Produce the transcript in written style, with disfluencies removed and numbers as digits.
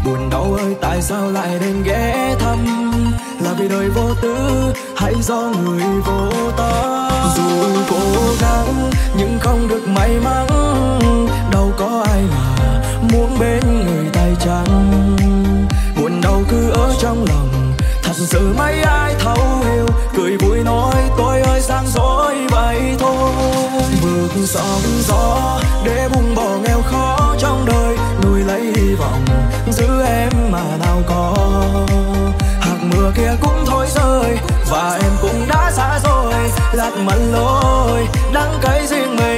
Buồn đau ơi tại sao lại đến ghé thăm, là vì đời vô tư hay do người vô tâm. Dù cố gắng nhưng không được may mắn, đâu có ai mà muốn bên người tay trắng. Buồn đau cứ ở trong lòng, thật sự mấy ai thấu hiểu. Cười vui nói tôi ơi sang dối vậy thôi. Vượt sóng gió để buông bỏ nghèo khó trong đời, nuôi lấy hy vọng giữ em mà nào có. Hạt mưa kia cũng thôi rơi và em cũng đã xa rồi, lạc mặn lối đắng cay riêng mình.